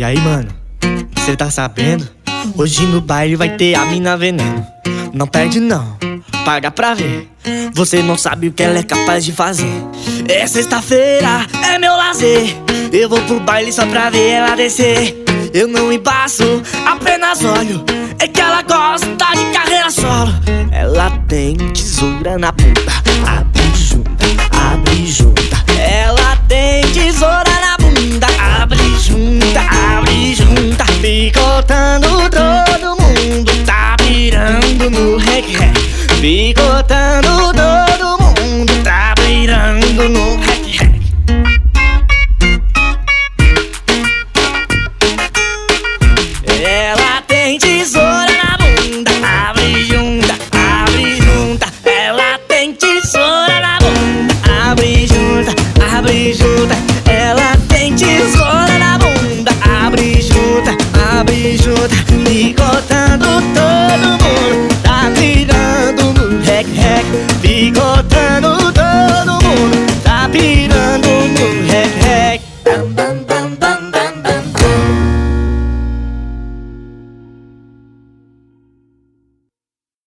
aí, mano, cê tá sabendo? Hoje no baile vai ter a mina veneno. Não perde não, paga pra ver. Você não sabe o que ela é capaz de fazer. É sexta-feira, é meu lazer. Eu vou pro baile só pra ver ela descer. Eu não embaço, apenas olho. É que ela gosta de carreira solo. Ela tem tesoura na ponta.